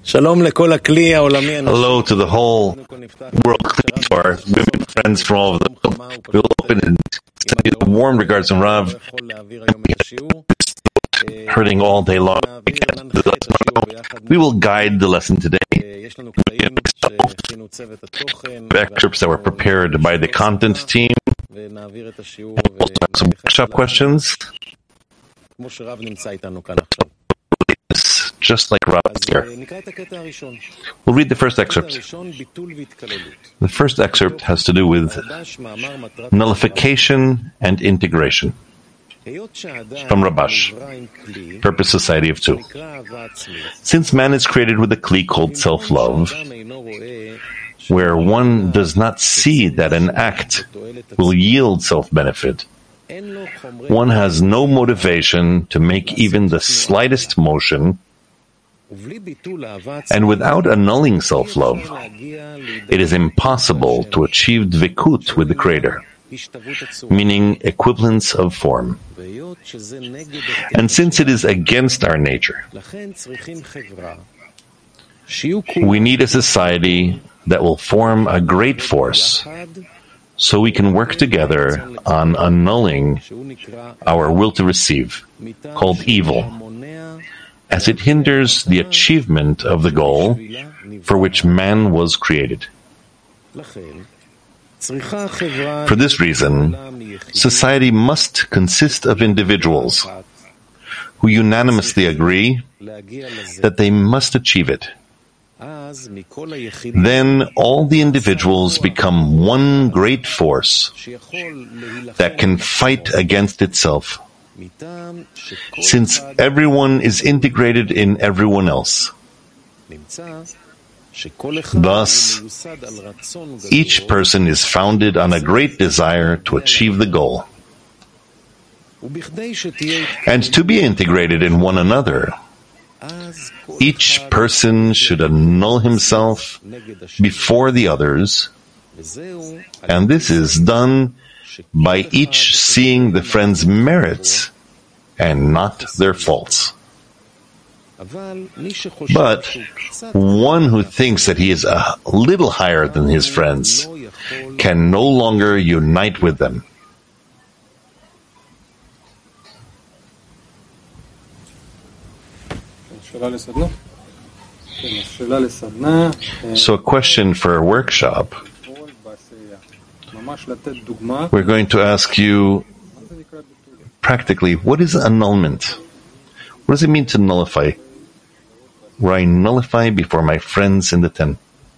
Hello to the whole world, to our women friends from all over the world. We will open and send you warm regards from Rav. Hurting all day long. We will guide the lesson today. Excerpts that were prepared by the content team. And also some workshop questions. Just like Rav is here. We'll read the first excerpt. The first excerpt has to do with nullification and integration. From Rabash, Purpose Society of Two. Since man is created with a kli called self-love, where one does not see that an act will yield self-benefit, one has no motivation to make even the slightest motion, and without annulling self-love, it is impossible to achieve dvikut with the Creator, meaning equivalence of form. And since it is against our nature, we need a society that will form a great force so we can work together on annulling our will to receive, called evil, as it hinders the achievement of the goal for which man was created. For this reason, society must consist of individuals who unanimously agree that they must achieve it. Then all the individuals become one great force that can fight against itself, since everyone is integrated in everyone else. Thus, each person is founded on a great desire to achieve the goal. And to be integrated in one another, each person should annul himself before the others, and this is done by each seeing the friend's merits and not their faults. But one who thinks that he is a little higher than his friends can no longer unite with them. So a question for a workshop. We're going to ask you practically, what is annulment? What does it mean to nullify? Where I nullify before my friends in the 10.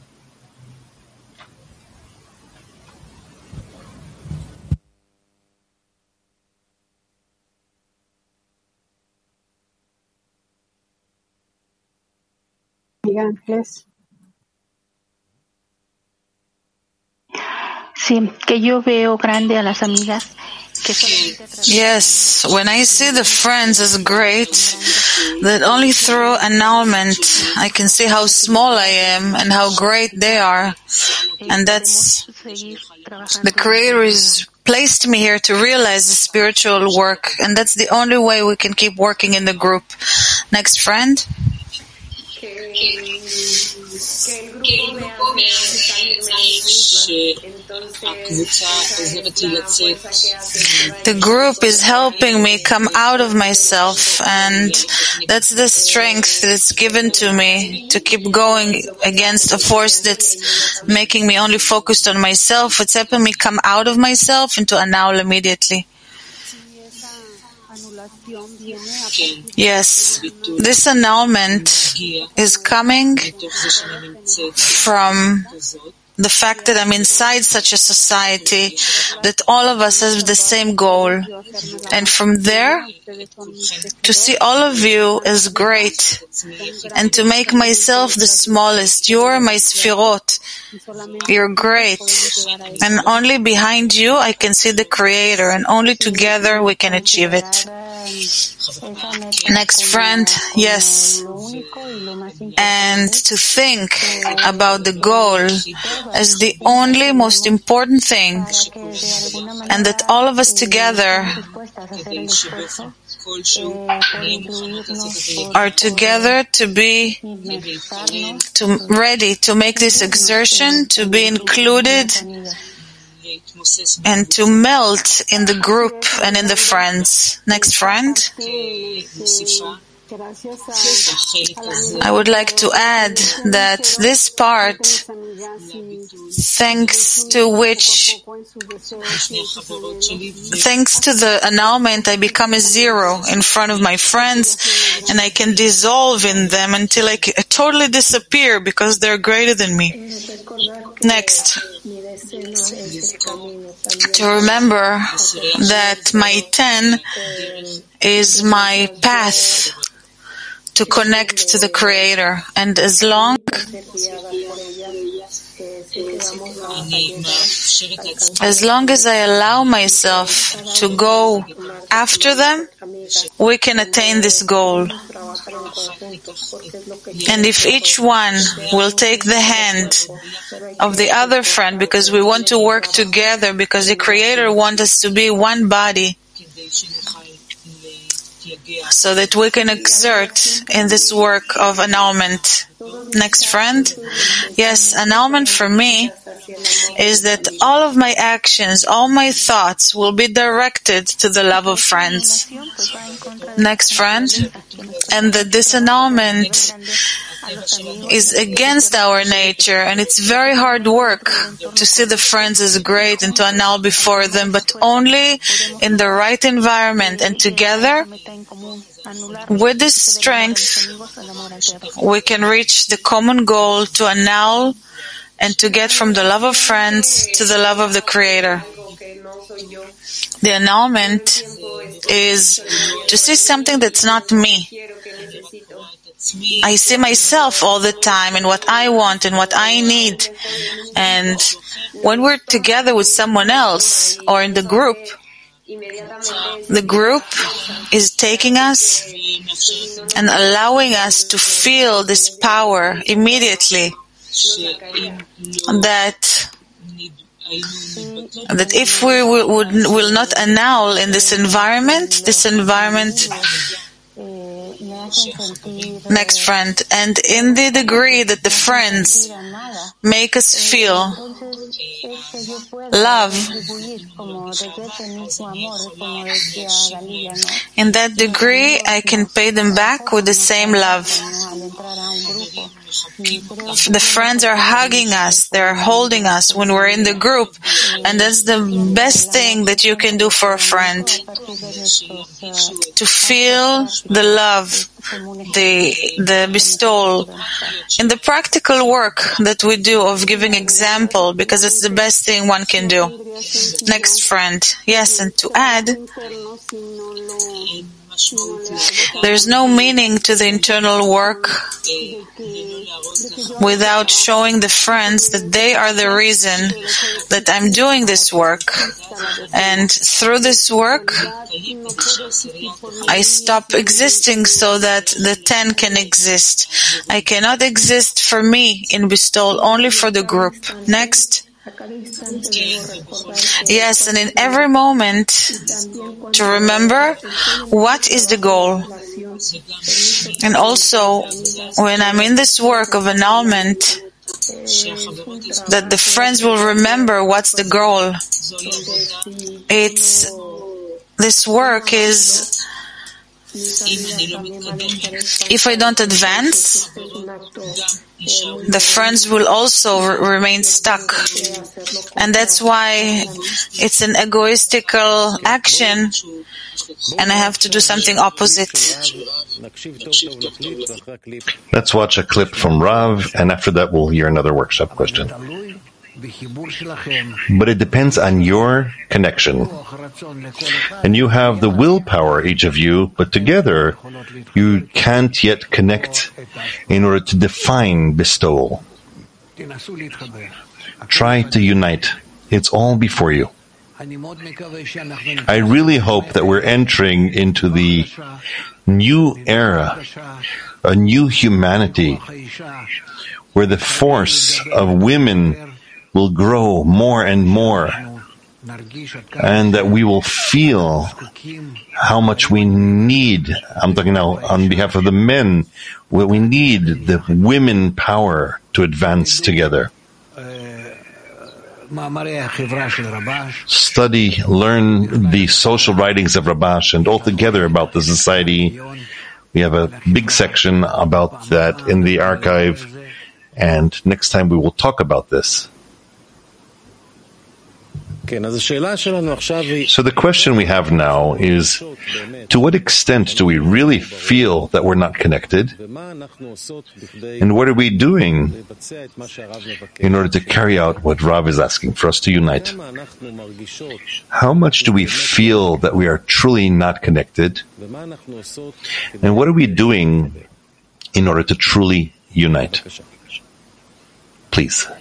Sí, que yo veo grande a las amigas. Yes, when I see the friends as great, that only through annulment I can see how small I am and how great they are. And that's, the Creator has placed me here to realize the spiritual work, and that's the only way we can keep working in the group. Next friend. The group is helping me come out of myself, and that's the strength that's given to me to keep going against a force that's making me only focused on myself. It's helping me come out of myself and to annul immediately. Yes, this annulment is coming from the fact that I'm inside such a society, that all of us have the same goal. And from there, to see all of you as great, and to make myself the smallest. You're my sfirot. You're great. And only behind you I can see the Creator, and only together we can achieve it. Next friend, yes. And to think about the goal as the only most important thing, and that all of us together are together to be ready to make this exertion, to be included and to melt in the group and in the friends. Next friend. I would like to add that this part, thanks to the annulment, I become a zero in front of my friends, and I can dissolve in them until I totally disappear because they're greater than me. Next. To remember that my 10 is my path to connect to the Creator, and as long as I allow myself to go after them, we can attain this goal. And if each one will take the hand of the other friend, because we want to work together, because the Creator wants us to be one body, so that we can exert in this work of annulment. Next friend. Yes, annulment for me is that all of my actions, all my thoughts will be directed to the love of friends. Next friend. And that this annulment is against our nature, and it's very hard work to see the friends as great and to annul before them, but only in the right environment and together. With this strength, we can reach the common goal to annul and to get from the love of friends to the love of the Creator. The annulment is to see something that's not me. I see myself all the time and what I want and what I need. And when we're together with someone else or in the group is taking us and allowing us to feel this power immediately, that if we will not annul in this environment, next friend, and in the degree that the friends make us feel love, in that degree I can pay them back with the same love. The friends are hugging us, they're holding us when we're in the group, and that's the best thing that you can do for a friend. To feel the love, the bestowal, in the practical work that we do of giving example, because it's the best thing one can do. Next friend. Yes, and to add, there's no meaning to the internal work without showing the friends that they are the reason that I'm doing this work. And through this work, I stop existing so that the 10 can exist. I cannot exist for me in bestowal, only for the group. Next. Yes, and in every moment to remember what is the goal. And also, when I'm in this work of annulment, that the friends will remember what's the goal. This work is, if I don't advance, the friends will also remain stuck. And that's why it's an egoistical action, and I have to do something opposite. Let's watch a clip from Rav, and after that we'll hear another workshop question. But it depends on your connection. And you have the willpower, each of you, but together you can't yet connect in order to define bestowal. Try to unite. It's all before you. I really hope that we're entering into the new era, a new humanity, where the force of women will grow more and more, and that we will feel how much we need, I'm talking now on behalf of the men, we need the women power to advance together. Study, learn the social writings of Rabash, and altogether about the society. We have a big section about that in the archive, and next time we will talk about this. So the question we have now is, to what extent do we really feel that we're not connected? And what are we doing in order to carry out what Rav is asking for us to unite? How much do we feel that we are truly not connected? And what are we doing in order to truly unite? Please.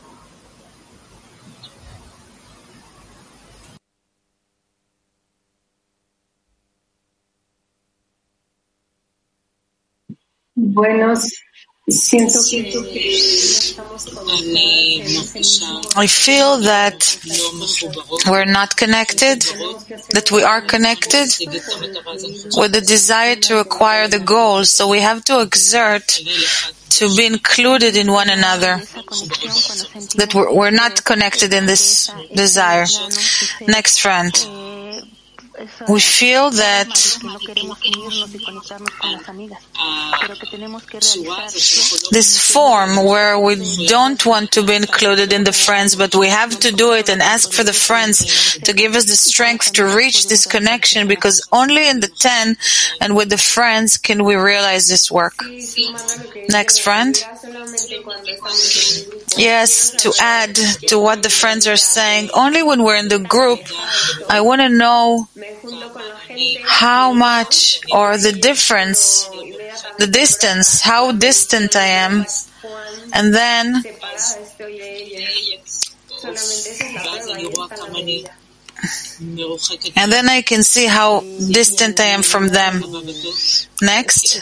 I feel that we're not connected, that we are connected with the desire to acquire the goals, so we have to exert to be included in one another, that we're not connected in this desire. Next friend. We feel that this form where we don't want to be included in the friends, but we have to do it and ask for the friends to give us the strength to reach this connection, because only in the 10 and with the friends can we realize this work. Next friend. Yes, to add to what the friends are saying, only when we're in the group, I want to know how much, or the difference, the distance, how distant I am, and then I can see how distant I am from them. Next.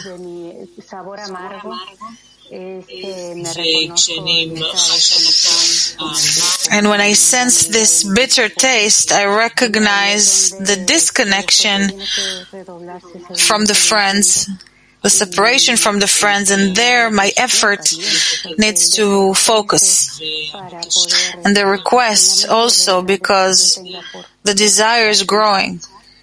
And when I sense this bitter taste, I recognize the disconnection from the friends, the separation from the friends, and there my effort needs to focus. And the request also, because the desire is growing.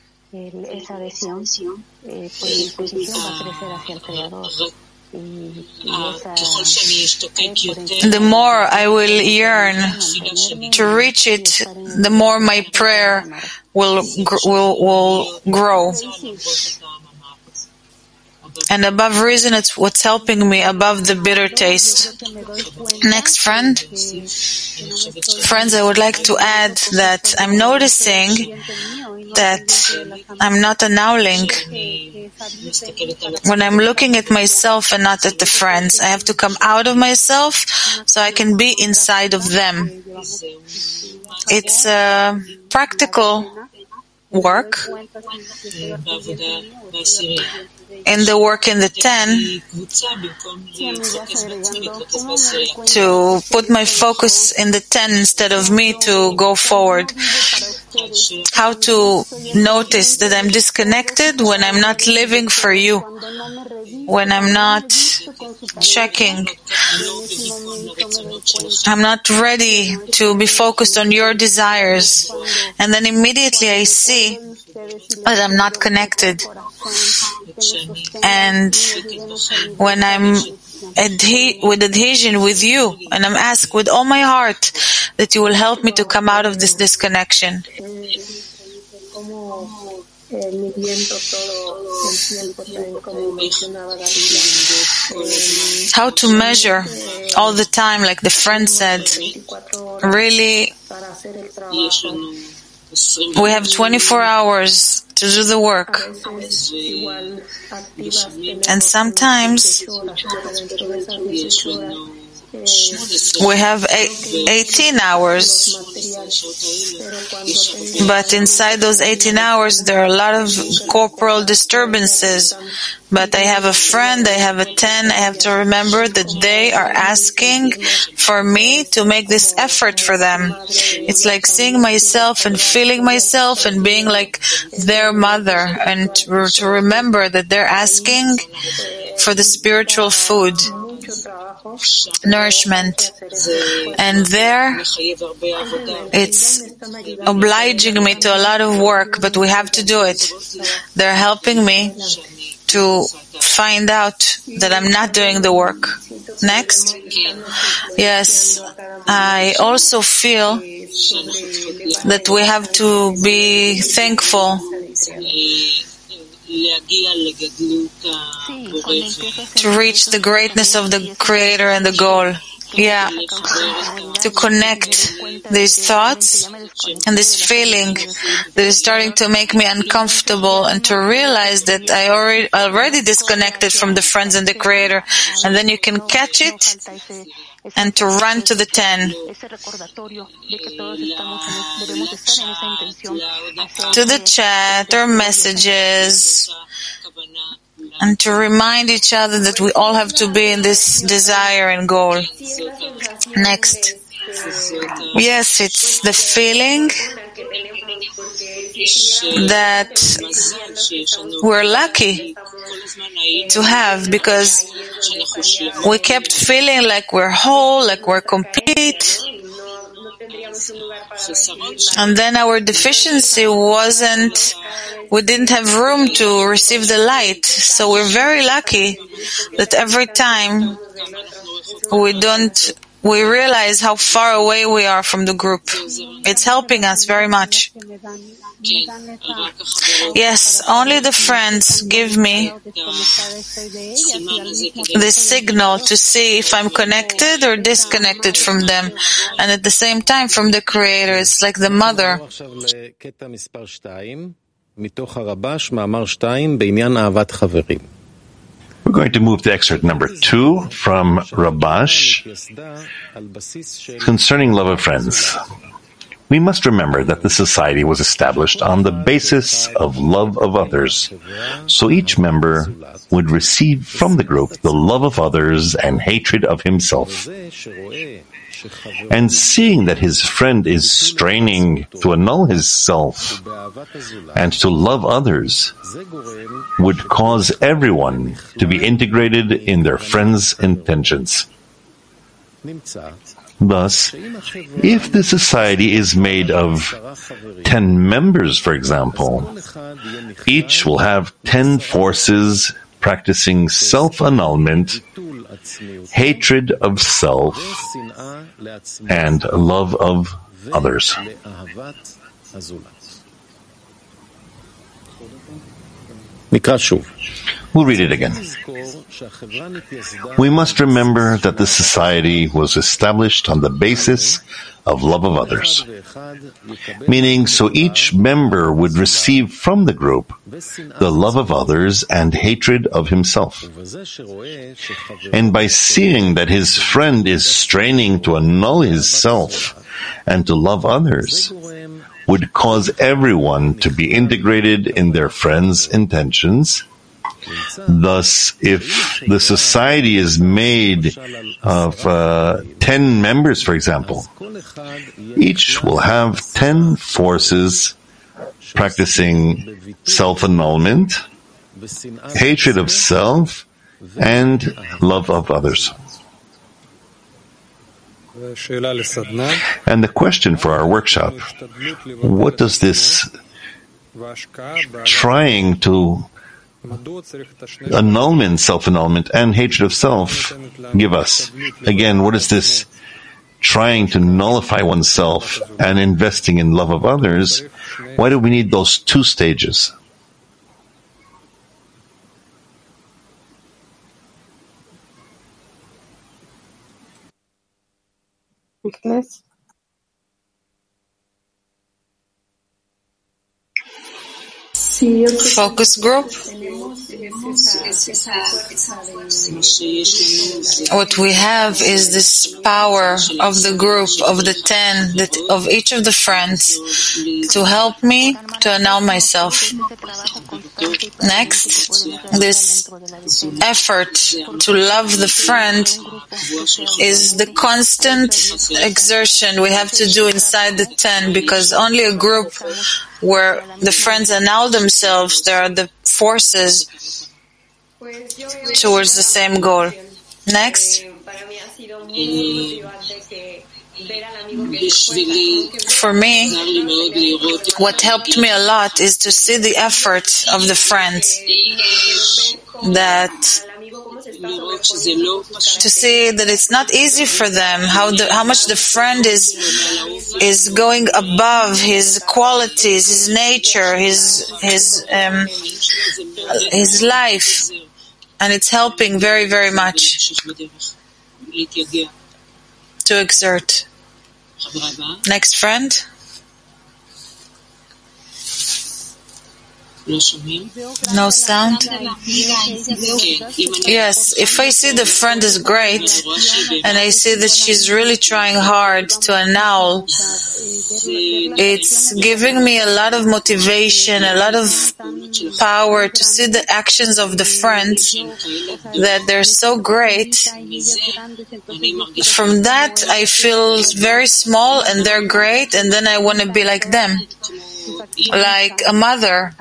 The more I will yearn to reach it, the more my prayer will grow. And above reason, it's what's helping me above the bitter taste. Next friend. Friends, I would like to add that I'm noticing that I'm not annulling when I'm looking at myself and not at the friends. I have to come out of myself so I can be inside of them. It's a practical work. In the work in the 10, to put my focus in the 10 instead of me to go forward. How to notice that I'm disconnected when I'm not living for you, when I'm not checking, I'm not ready to be focused on your desires, and then immediately I see that I'm not connected. And when I'm with adhesion with you, and I'm asked with all my heart that you will help me to come out of this disconnection. How to measure all the time, like the friend said. Really, we have 24 hours to do the work. And sometimes We have 18 hours, but inside those 18 hours there are a lot of corporal disturbances. But I have a friend, I have a 10, I have to remember that they are asking for me to make this effort for them. It's like seeing myself and feeling myself and being like their mother, and to remember that they're asking for the spiritual food, nourishment. And there, it's obliging me to a lot of work, but we have to do it. They're helping me to find out that I'm not doing the work. Next. Yes, I also feel that we have to be thankful to reach the greatness of the Creator and the goal. Yeah, to connect these thoughts and this feeling that is starting to make me uncomfortable, and to realize that I already disconnected from the friends and the Creator, and then you can catch it and to run to the 10. To the chat or messages, and to remind each other that we all have to be in this desire and goal. Next. Yes, it's the feeling that we're lucky to have, because we kept feeling like we're whole, like we're complete. And then our deficiency we didn't have room to receive the light. So we're very lucky that every time we realize how far away we are from the group. It's helping us very much. Yes, only the friends give me this signal to see if I'm connected or disconnected from them, and at the same time from the Creator. It's like the mother. We're going to move to excerpt number 2 from Rabash concerning love of friends. We must remember that the society was established on the basis of love of others, so each member would receive from the group the love of others and hatred of himself. And seeing that his friend is straining to annul his self and to love others would cause everyone to be integrated in their friend's intentions. Thus, if the society is made of 10 members, for example, each will have 10 forces practicing self-annulment, hatred of self, and love of others. We'll read it again. We must remember that the society was established on the basis of love of others, meaning so each member would receive from the group the love of others and hatred of himself. And by seeing that his friend is straining to annul his self and to love others, would cause everyone to be integrated in their friend's intentions. Thus, if the society is made of 10 members, for example, each will have 10 forces practicing self-annulment, hatred of self, and love of others. And the question for our workshop: what does this trying to annulment, self-annulment, and hatred of self give us? Again, what is this trying to nullify oneself and investing in love of others? Why do we need those two stages? Focus group. What we have is this power of the group, of the 10, of each of the friends, to help me to annul myself. Next, this effort to love the friend is the constant exertion we have to do inside the 10, because only a group where the friends annul themselves, there are the forces towards the same goal. Next. For me, what helped me a lot is to see the effort of the friends, to see that it's not easy for them, how much the friend is going above his qualities, his nature, his life, and it's helping very, very much to exert. Next friend. No sound? Yes, if I see the friend is great and I see that she's really trying hard to annul, it's giving me a lot of motivation, a lot of power to see the actions of the friends, that they're so great. From that I feel very small and they're great, and then I want to be like them. Like a mother,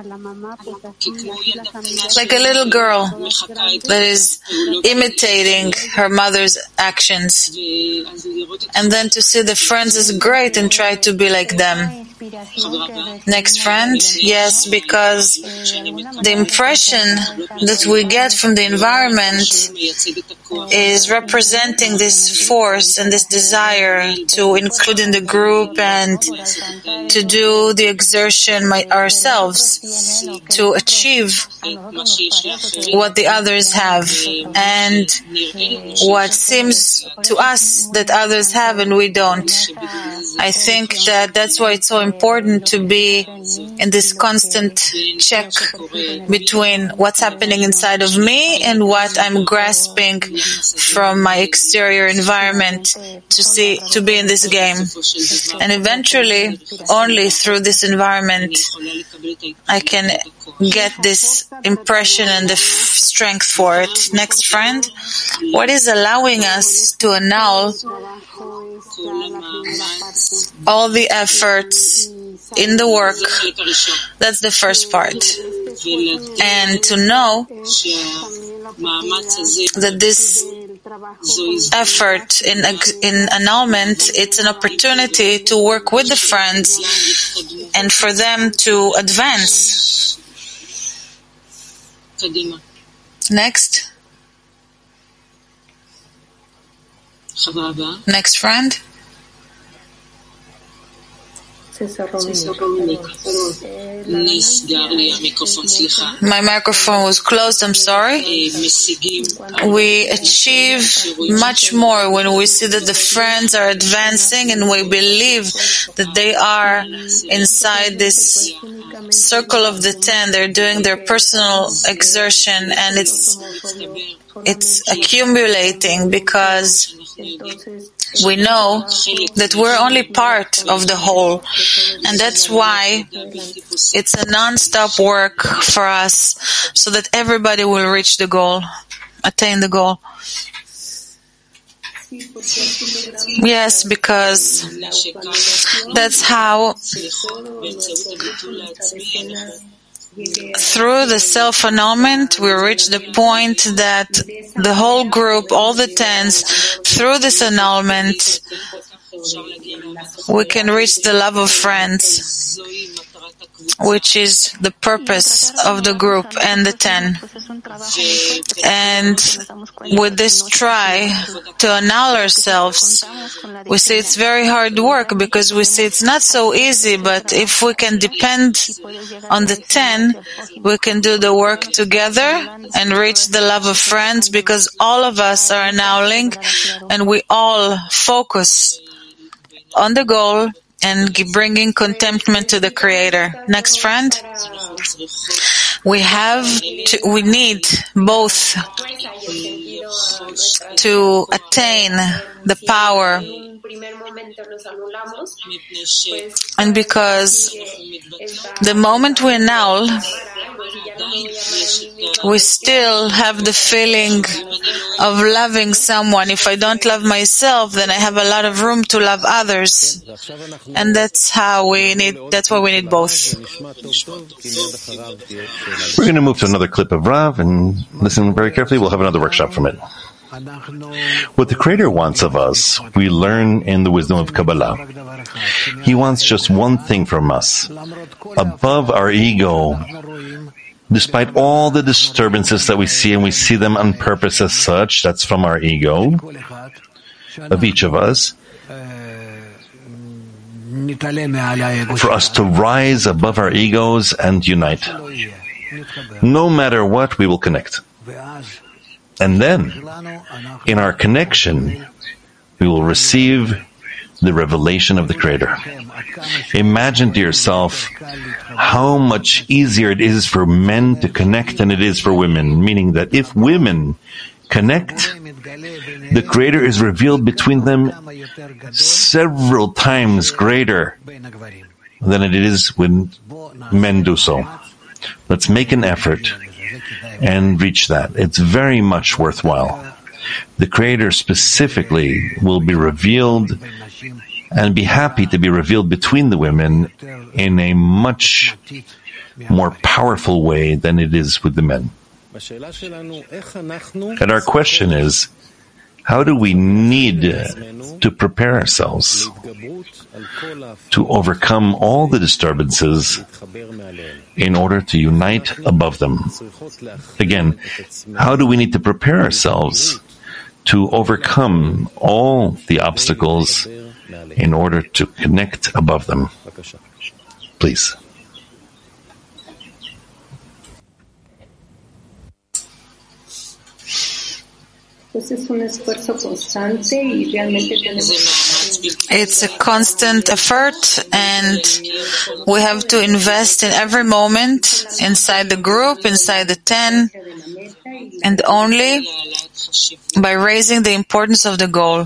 like a little girl that is imitating her mother's actions, and then to see the friends is great and try to be like them. Next friend. Yes, because the impression that we get from the environment is representing this force and this desire to include in the group and to do the exertion ourselves to achieve what the others have and what seems to us that others have and we don't. I think that that's why it's so important to be in this constant check between what's happening inside of me and what I'm grasping from my exterior environment to be in this game. And eventually, only through this environment, I can get this impression and the strength for it. Next friend. What is allowing us to annul all the efforts in the work? That's the first part. And to know that this effort in annulment, it's an opportunity to work with the friends and for them to advance. Next. Next friend. My microphone was closed, I'm sorry. We achieve much more when we see that the friends are advancing and we believe that they are inside this circle of the 10. They're doing their personal exertion and it's accumulating because we know that we're only part of the whole, and that's why it's a non-stop work for us so that everybody will reach the goal, attain the goal. Yes, because that's how through the self-annulment, we reach the point that the whole group, all the 10s, through this annulment, we can reach the love of friends, which is the purpose of the group and the 10. And with this try to annul ourselves, we see it's very hard work because we see it's not so easy, but if we can depend on the 10, we can do the work together and reach the love of friends because all of us are annulling and we all focus on the goal and bringing contentment to the Creator. Next friend. we need both to attain the power. And because the moment we annul, we still have the feeling of loving someone. If I don't love myself, then I have a lot of room to love others. And that's why we need both. We're going to move to another clip of Rav and listen very carefully. We'll have another workshop from it. What the Creator wants of us, we learn in the wisdom of Kabbalah. He wants just one thing from us. Above our ego, despite all the disturbances that we see, and we see them on purpose as such, that's from our ego, of each of us, for us to rise above our egos and unite. No matter what, we will connect. And then, in our connection, we will receive the revelation of the Creator. Imagine to yourself how much easier it is for men to connect than it is for women, meaning that if women connect, the Creator is revealed between them several times greater than it is when men do so. Let's make an effort and reach that. It's very much worthwhile. The Creator specifically will be revealed and be happy to be revealed between the women in a much more powerful way than it is with the men. And our question is, how do we need to prepare ourselves to overcome all the disturbances in order to unite above them? Again, how do we need to prepare ourselves to overcome all the obstacles in order to connect above them? Please. It's a constant effort, and we have to invest in every moment inside the group, inside the 10, and only by raising the importance of the goal.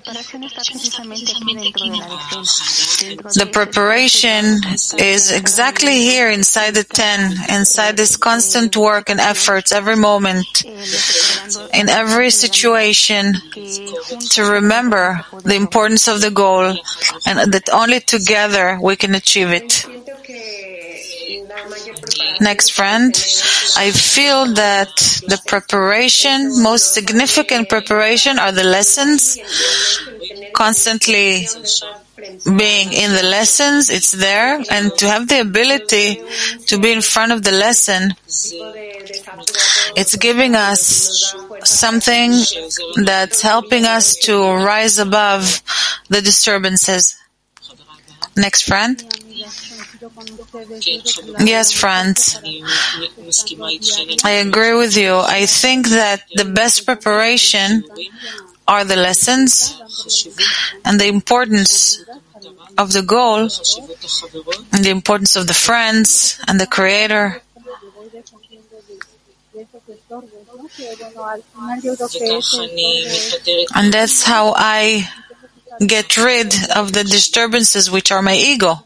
The preparation is exactly here inside the 10, inside this constant work and efforts every moment, in every situation, to remember the importance of the goal, and that only together we can achieve it. Next friend, I feel that the preparation, most significant preparation, are the lessons. Constantly being in the lessons, it's there, and to have the ability to be in front of the lesson, it's giving us something that's helping us to rise above the disturbances. Next friend. Yes, friends. I agree with you. I think that the best preparation are the lessons and the importance of the goal and the importance of the friends and the Creator. And that's how I get rid of the disturbances which are my ego.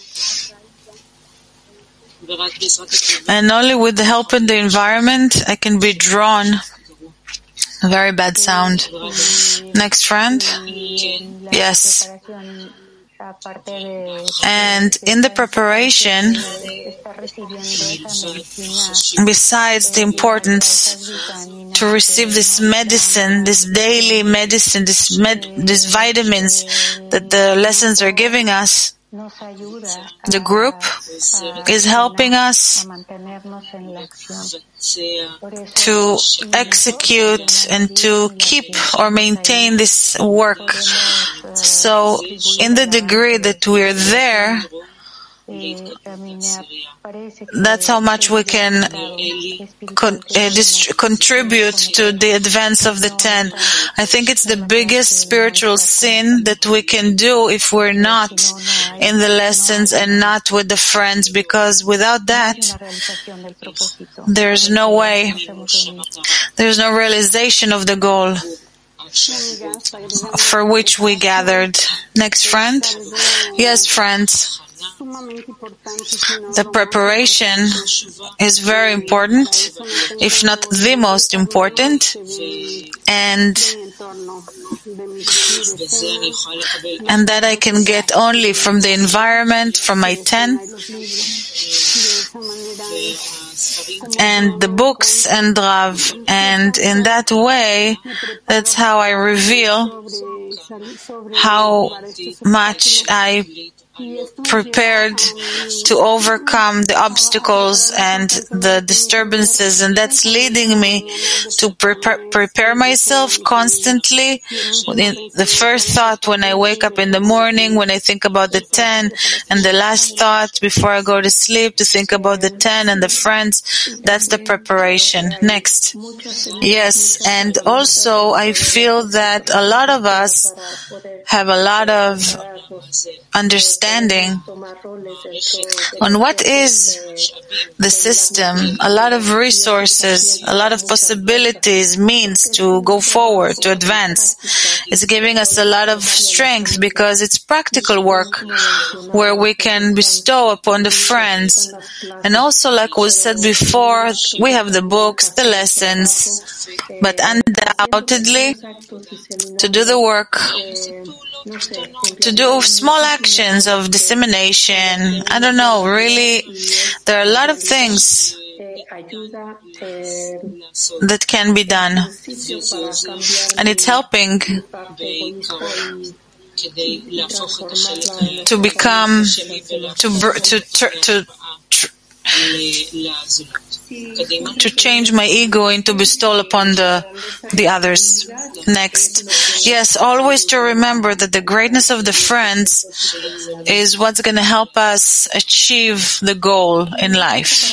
And only with the help in the environment I can be drawn. Very bad sound. Next friend. Yes. And in the preparation, besides the importance to receive this medicine, this daily medicine, these vitamins that the lessons are giving us, the group is helping us to execute and to keep or maintain this work. So, in the degree that we're there, That's how much we can contribute to the advance of the 10. I think it's the biggest spiritual sin that we can do if we're not in the lessons and not with the friends, because without that, there's no way, there's no realization of the goal for which we gathered. Next friend? Yes, friends. The preparation is very important, if not the most important, and that I can get only from the environment, from my 10, and the books and Rav, and in that way, that's how I reveal how much I prepared to overcome the obstacles and the disturbances, and that's leading me to prepare myself constantly. The first thought when I wake up in the morning, when I think about the 10, and the last thought before I go to sleep to think about the 10 and the friends, that's the preparation. Next. Yes, and also I feel that a lot of us have a lot of understanding on what is the system, a lot of resources, a lot of possibilities, means to go forward, to advance. It's giving us a lot of strength because it's practical work where we can bestow upon the friends. And also, like was said before, we have the books, the lessons, but undoubtedly, to do the work, to do small actions of dissemination. I don't know, really, there are a lot of things that can be done. And it's helping to become, to change my ego into bestow upon the others. Next. Yes, always to remember that the greatness of the friends is what's going to help us achieve the goal in life.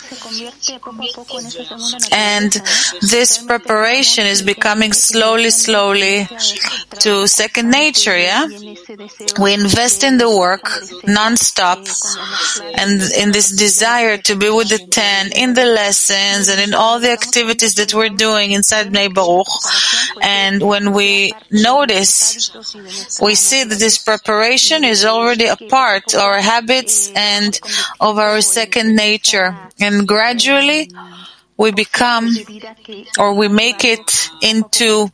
And this preparation is becoming slowly to second nature, yeah? We invest in the work non-stop, and in this desire to be with the 10, in the lessons, and in all the activities that we're doing inside Bnei Baruch. And when we notice, we see that this preparation is already a part of our habits and of our second nature. And gradually, we become, or we make it into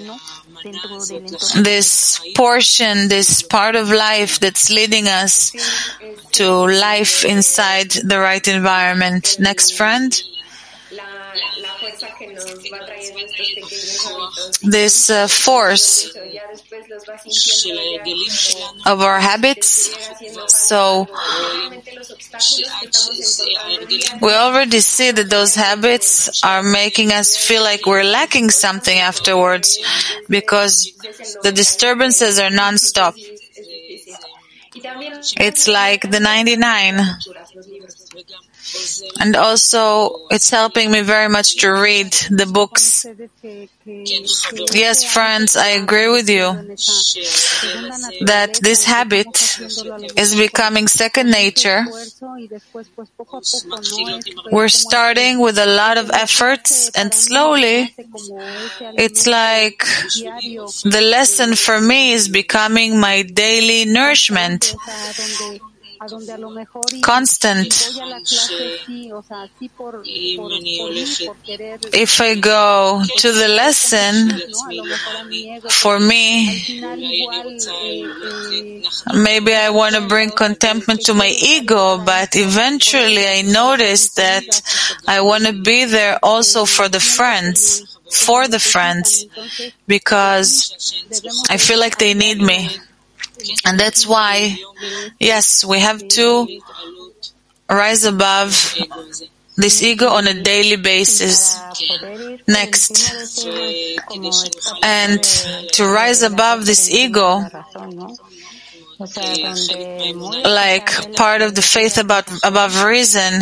this portion, this part of life that's leading us to life inside the right environment. Next friend. This force of our habits. So we already see that those habits are making us feel like we're lacking something afterwards because the disturbances are non-stop. It's like the 99. And also, it's helping me very much to read the books. Yes, friends, I agree with you that this habit is becoming second nature. We're starting with a lot of efforts, and slowly, it's like the lesson for me is becoming my daily nourishment. Constant. If I go to the lesson, for me, maybe I want to bring contentment to my ego, but eventually I notice that I want to be there also for the friends, because I feel like they need me. And that's why, yes, we have to rise above this ego on a daily basis. Next. And to rise above this ego, like part of the faith above reason,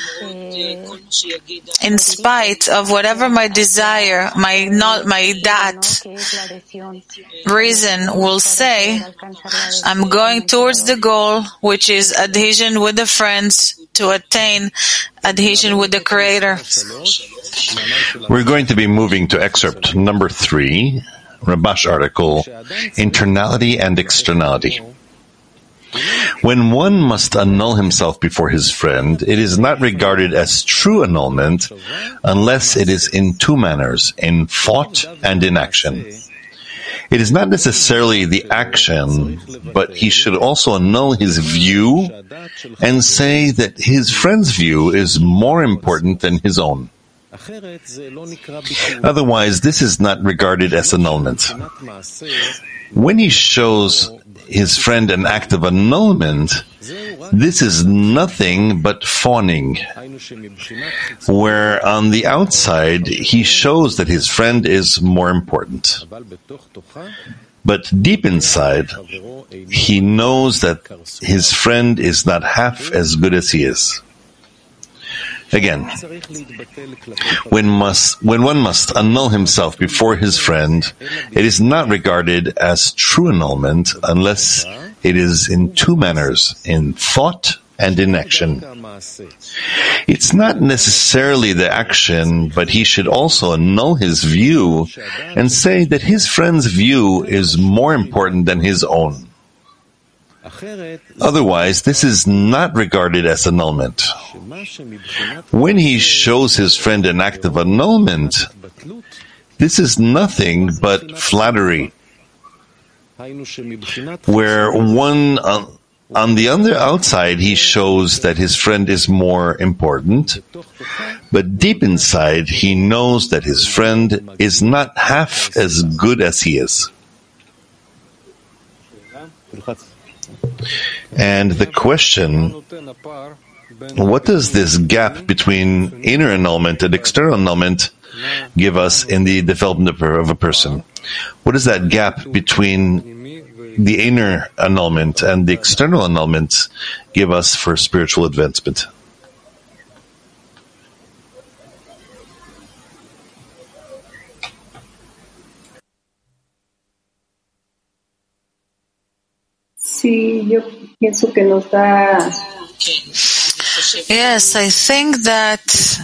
in spite of whatever my desire, my dat, reason will say, I'm going towards the goal, which is adhesion with the friends to attain adhesion with the Creator. We're going to be moving to excerpt number 3, Rabash article, Internality and Externality. When one must annul himself before his friend, it is not regarded as true annulment unless it is in two manners, in thought and in action. It is not necessarily the action, but he should also annul his view and say that his friend's view is more important than his own. Otherwise, this is not regarded as annulment. When he shows his friend an act of annulment, this is nothing but fawning, where on the outside he shows that his friend is more important. But deep inside, he knows that his friend is not half as good as he is. Again, when one must annul himself before his friend, it is not regarded as true annulment unless it is in two manners, in thought and in action. It's not necessarily the action, but he should also annul his view and say that his friend's view is more important than his own. Otherwise, this is not regarded as annulment. When he shows his friend an act of annulment, this is nothing but flattery, where one on the outside he shows that his friend is more important, but deep inside he knows that his friend is not half as good as he is. And the question, what does this gap between inner annulment and external annulment give us in the development of a person? What does that gap between the inner annulment and the external annulment give us for spiritual advancement? Yes, I think that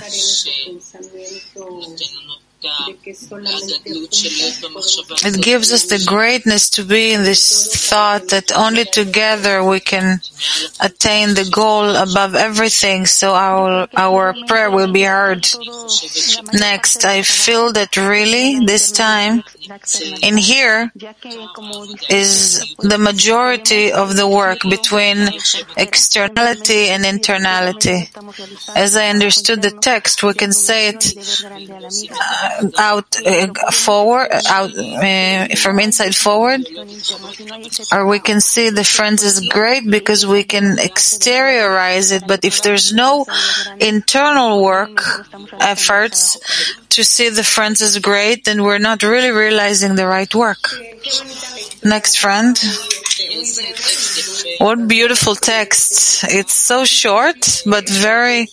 it gives us the greatness to be in this thought that only together we can attain the goal above everything, so our prayer will be heard. Next, I feel that really this time in here is the majority of the work between externality and internality. As I understood the text, we can say it from inside forward, or we can see the friends is great because we can exteriorize it, but if there's no internal work efforts to see the friends is great, then we're not really realizing the right work. Next friend. What beautiful text. It's so short, but very...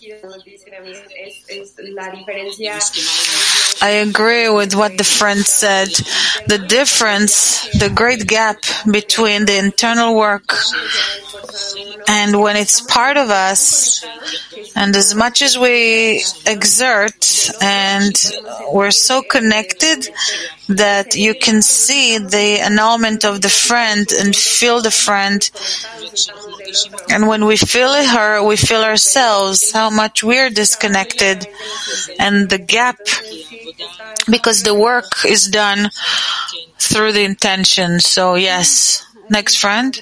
I agree with what the friend said. The difference, the great gap between the internal work and when it's part of us, and as much as we exert and we're so connected that you can see the annulment of the friend and feel the friend. And when we feel her, we feel ourselves, how much we're disconnected, and the gap, because the work is done through the intention. So yes. Next friend.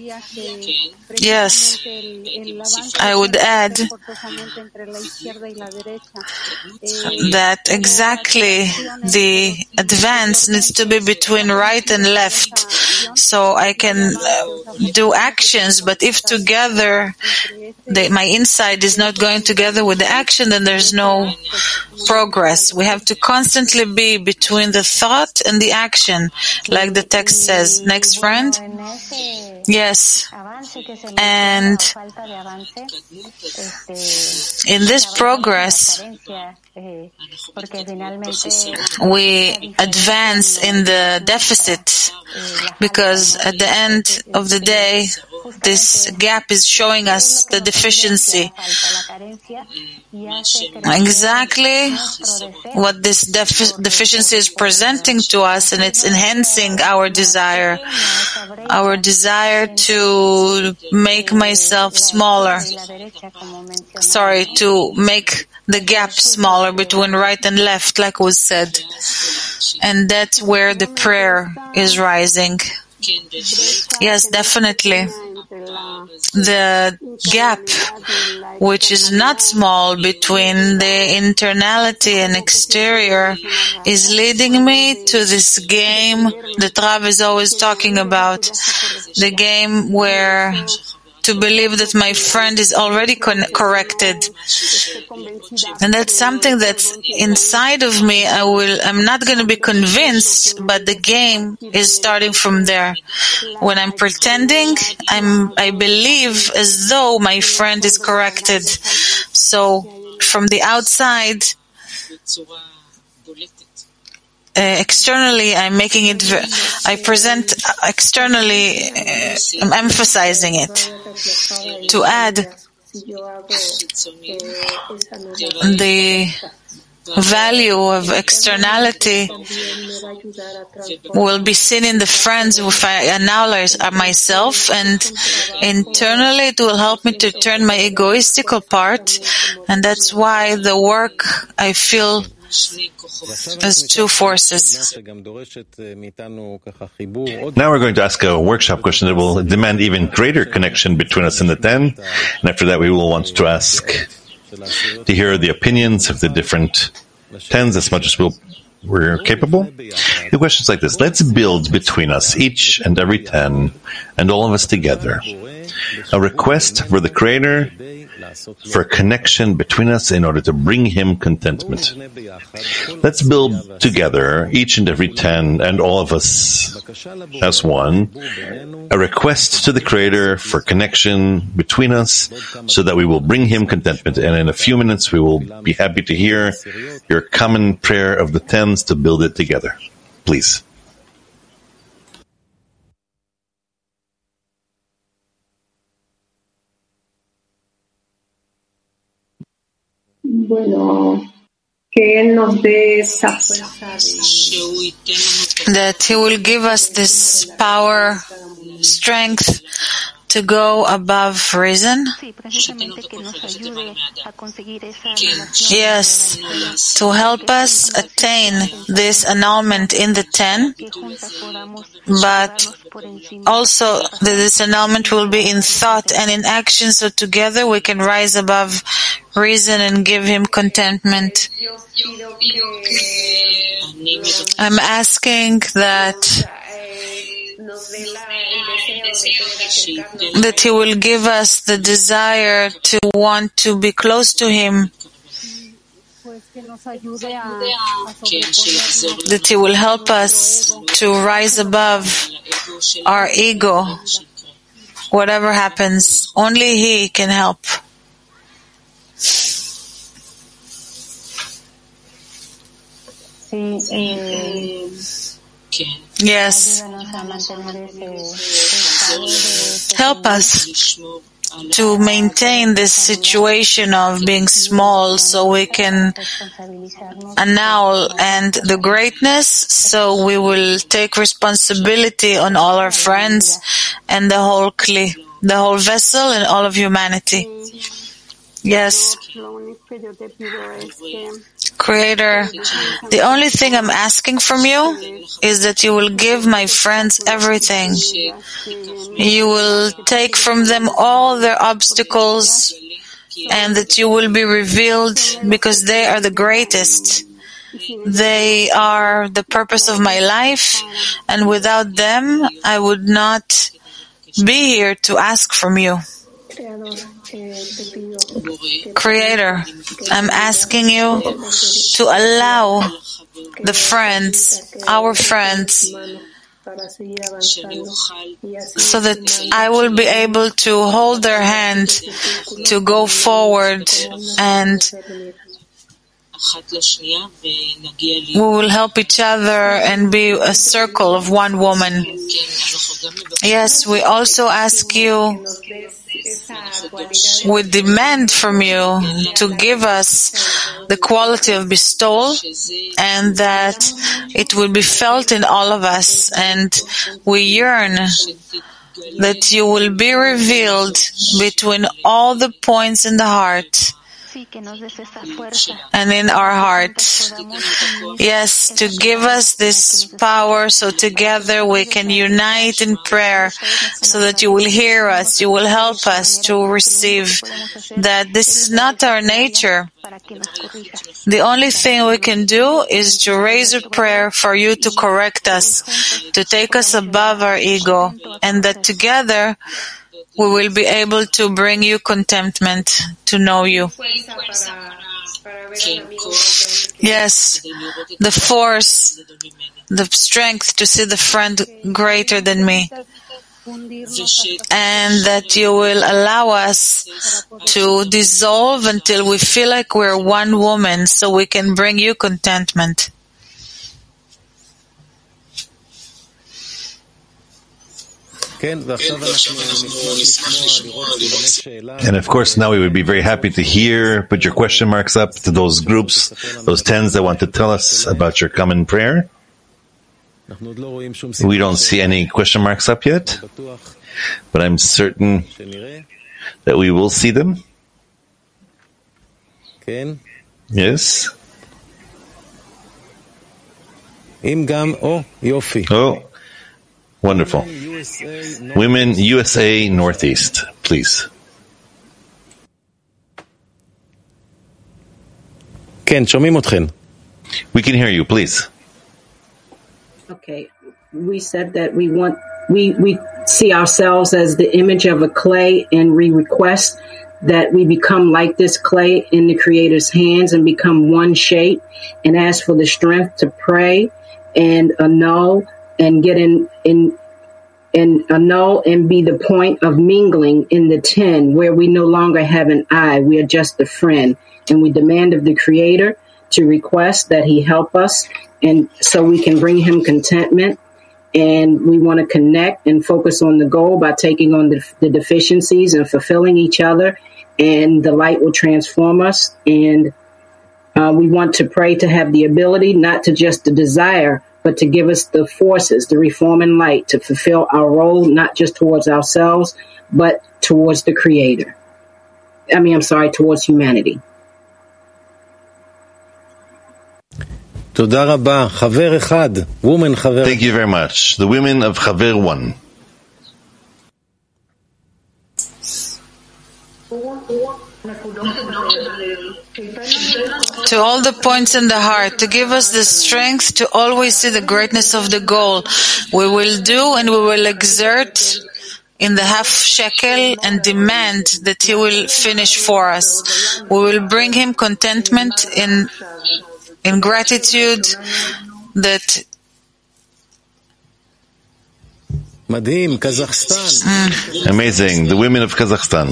Yes. I would add that exactly the advance needs to be between right and left. So I can do actions, but if together my inside is not going together with the action, then there's no progress. We have to constantly be between the thought and the action, like the text says. Next friend. Yes, and in this progress, we advance in the deficit, because at the end of the day, this gap is showing us the deficiency. Exactly what this deficiency is presenting to us, and it's enhancing our desire to make myself smaller. To make the gap smaller between right and left, like was said. And that's where the prayer is rising. Yes, definitely. The gap, which is not small, between the internality and exterior, is leading me to this game that Rav is always talking about. The game where to believe that my friend is already corrected. And that's something that's inside of me. I'm not going to be convinced, but the game is starting from there. When I'm pretending, I believe as though my friend is corrected. So from the outside, externally, I'm making it. I present externally. I'm emphasizing it. To add the value of externality will be seen in the friends if I analyze myself, and internally it will help me to turn my egoistical part, and that's why the work I feel as two forces. Now we're going to ask a workshop question that will demand even greater connection between us and the 10, and after that we will want to ask to hear the opinions of the different 10s as much as we're capable. The question's like this: let's build between us, each and every 10, and all of us together, a request for the Creator for a connection between us in order to bring Him contentment. Let's build together, each and every 10, and all of us as one, a request to the Creator for connection between us so that we will bring Him contentment. And in a few minutes we will be happy to hear your common prayer of the 10s to build it together. Please. That He will give us this power, strength to go above reason. Yes, to help us attain this annulment in the 10, but also that this annulment will be in thought and in action, so together we can rise above reason and give Him contentment. I'm asking that He will give us the desire to want to be close to Him, that He will help us to rise above our ego. Whatever happens, only He can help. Yes. Help us to maintain this situation of being small so we can annul and the greatness, so we will take responsibility on all our friends and the whole kli, the whole vessel and all of humanity. Yes. Creator, the only thing I'm asking from you is that you will give my friends everything. You will take from them all their obstacles, and that you will be revealed, because they are the greatest. They are the purpose of my life, and without them, I would not be here to ask from you. Creator, I'm asking you to allow the friends, our friends, so that I will be able to hold their hand to go forward, and we will help each other and be a circle of one woman. Yes, we also ask you, we demand from you to give us the quality of bestowal, and that it will be felt in all of us, and we yearn that you will be revealed between all the points in the heart and in our heart. Yes, to give us this power so together we can unite in prayer, so that you will hear us, you will help us to receive that this is not our nature. The only thing we can do is to raise a prayer for you to correct us, to take us above our ego, and that together we will be able to bring you contentment, to know you. Yes, the force, the strength to see the friend greater than me, and that you will allow us to dissolve until we feel like we're one woman, so we can bring you contentment. And of course, now we would be very happy to hear, put your question marks up to those groups, those tens that want to tell us about your common prayer. We don't see any question marks up yet, but I'm certain that we will see them. Yes? Oh, wonderful. Women USA Northeast, please. We can hear you, please. Okay. We said that we see ourselves as the image of a clay, and we request that we become like this clay in the Creator's hands and become one shape, and ask for the strength to pray and annul and get in annul and be the point of mingling in the 10, where we no longer have an I, we are just a friend. And we demand of the Creator to request that He help us, and so we can bring Him contentment. And we want to connect and focus on the goal by taking on the deficiencies and fulfilling each other, and the light will transform us. And we want to pray to have the ability, not to just the desire, but to give us the forces, the reforming light, to fulfill our role, not just towards ourselves, but towards the Creator. Towards humanity. Thank you very much. The women of Chaver 1. To all the points in the heart, to give us the strength to always see the greatness of the goal. We will do and we will exert in the half shekel and demand that He will finish for us. We will bring Him contentment in gratitude that Amazing. The women of Kazakhstan.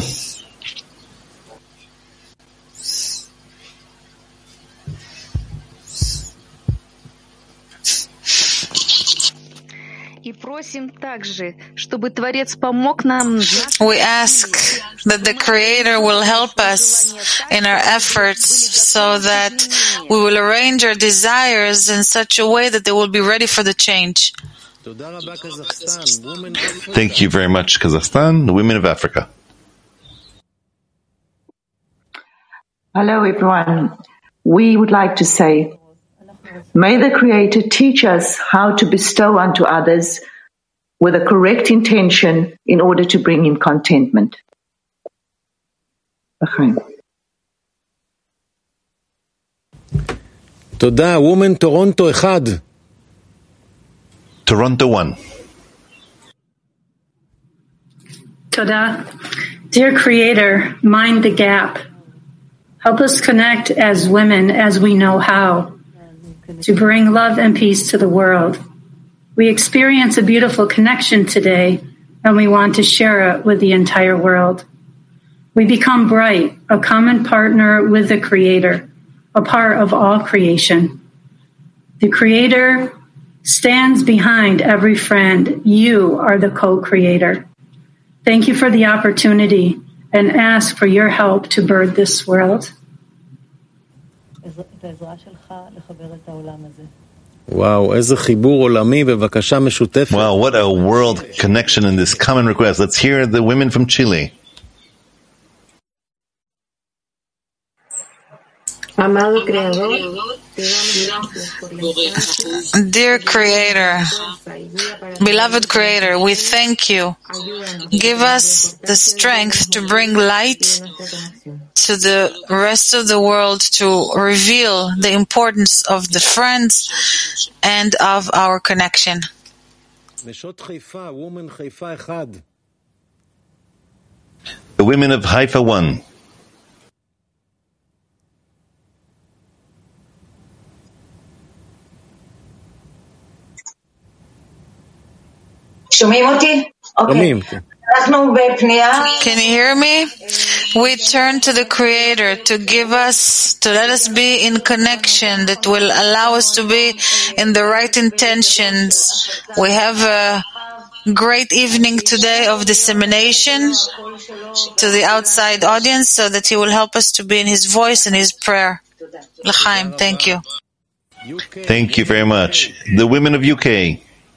We ask that the Creator will help us in our efforts, so that we will arrange our desires in such a way that they will be ready for the change. Thank you very much, Kazakhstan, the women of Africa. Hello, everyone. We would like to say, may the Creator teach us how to bestow unto others with a correct intention in order to bring Him contentment. Toda, woman Toronto 1. Toronto 1. Toda. Dear Creator, mind the gap. Help us connect as women as we know how, to bring love and peace to the world. We experience a beautiful connection today, and we want to share it with the entire world. We become bright, a common partner with the Creator, a part of all creation. The Creator stands behind every friend. You are the co-creator. Thank you for the opportunity and ask for your help to birth this world. Wow, what a world connection in this common request. Let's hear the women from Chile. Dear Creator, beloved Creator, we thank you. Give us the strength to bring light to the rest of the world, to reveal the importance of the friends and of our connection. The women of Haifa 1. Can you hear me? We turn to the Creator to let us be in connection that will allow us to be in the right intentions. We have a great evening today of dissemination to the outside audience so that He will help us to be in His voice and His prayer. L'chaim, thank you. Thank you very much. The women of UK.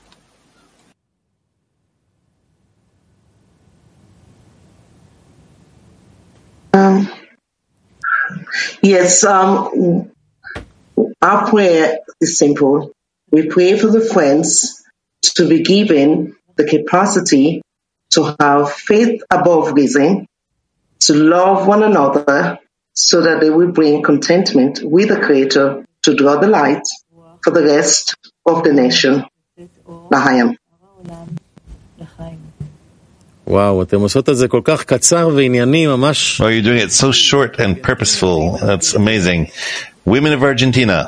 Yes, our prayer is simple. We pray for the friends to be given the capacity to have faith above reason, to love one another, so that they will bring contentment with the Creator to draw the light for the rest of the nation. L'chaim. Wow, you're doing it so short and purposeful. That's amazing. Women of Argentina.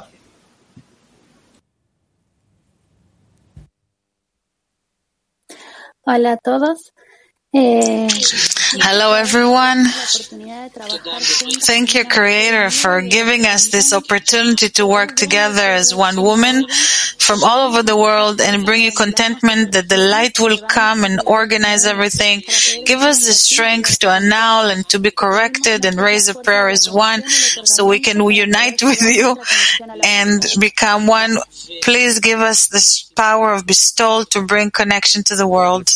Hola a todos. Hello, everyone. Thank you, Creator, for giving us this opportunity to work together as one woman from all over the world and bring you contentment that the light will come and organize everything. Give us the strength to annul and to be corrected and raise a prayer as one so we can unite with you and become one. Please give us this power of bestowal to bring connection to the world.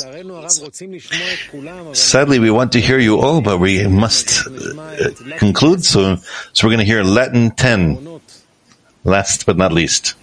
Sadly, we want to hear you all, but we must conclude soon. So we're going to hear Latin 10, last but not least.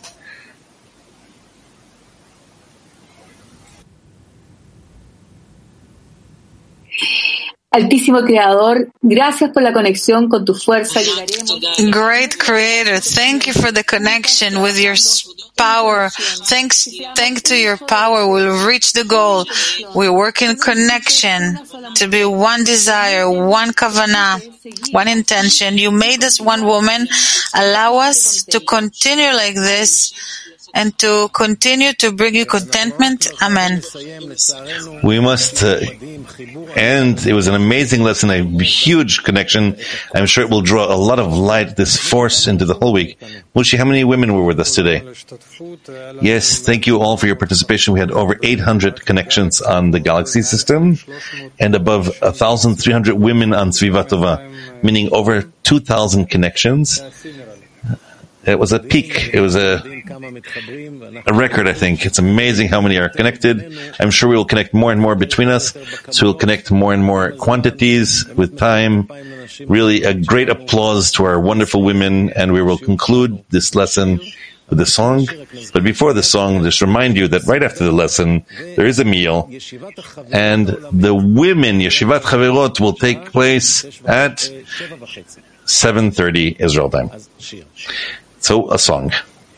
Altísimo Creador, gracias por la conexión con tu fuerza. Great Creator, thank you for the connection with your power. Thanks to your power, we'll reach the goal. We work in connection to be one desire, one kavanah, one intention. You made us one woman. Allow us to continue like this and to continue to bring you contentment. Amen. We must end. It was an amazing lesson, a huge connection. I'm sure it will draw a lot of light, this force, into the whole week. Moshe, how many women were with us today? Yes, thank you all for your participation. We had over 800 connections on the Galaxy system and above 1,300 women on Sviva Tova, meaning over 2,000 connections. It was a peak. It was a record, I think. It's amazing how many are connected. I'm sure we will connect more and more between us. So we'll connect more and more quantities with time. Really a great applause to our wonderful women. And we will conclude this lesson with the song. But before the song, just remind you that right after the lesson, there is a meal. And the women, Yeshivat Chaverot, will take place at 7:30 Israel time. So, a song.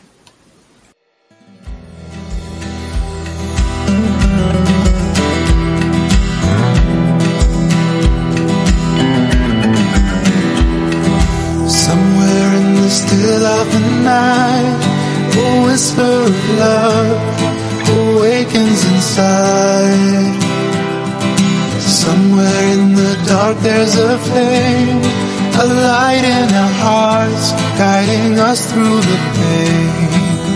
Somewhere in the still of the night, a whisper of love dark there's a flame, a light in our hearts, guiding us through the pain.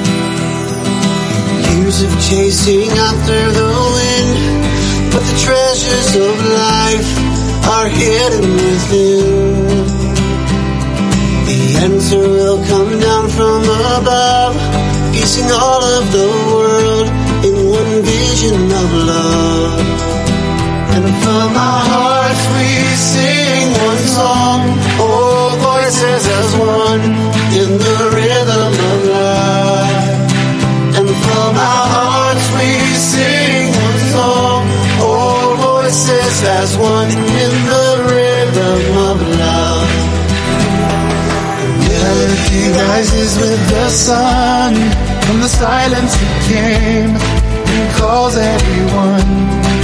Years of chasing after the wind, but the treasures of life are hidden within. The answer will come down from above, piecing all of the world in one vision of love. And from our hearts we sing one song, all voices as one in the rhythm of life. And from our hearts we sing one song, all voices as one in the rhythm of love. Melody rises with the sun, from the silence it came and calls everyone.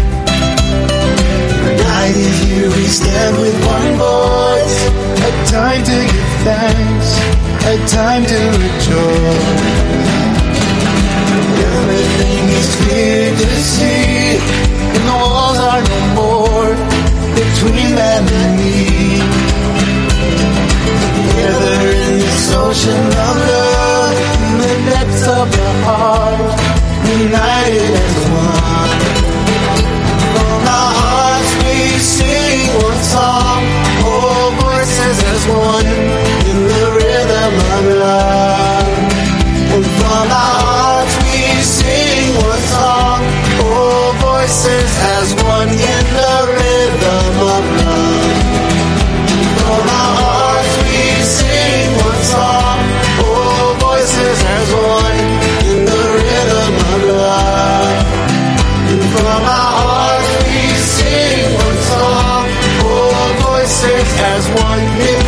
United here we stand with one voice, a time to give thanks, a time to rejoice. Everything is clear to see, and the walls are no more between them and me. Together in this ocean of love, in the depths of the heart, united as one. From our hearts we sing one song, all voices as one in the rhythm of love. And from our hearts we sing one song, all voices as one in the rhythm of love. From our hearts we sing one song, all voices as one in the rhythm of love. And from our hearts we sing one song, all voices as one in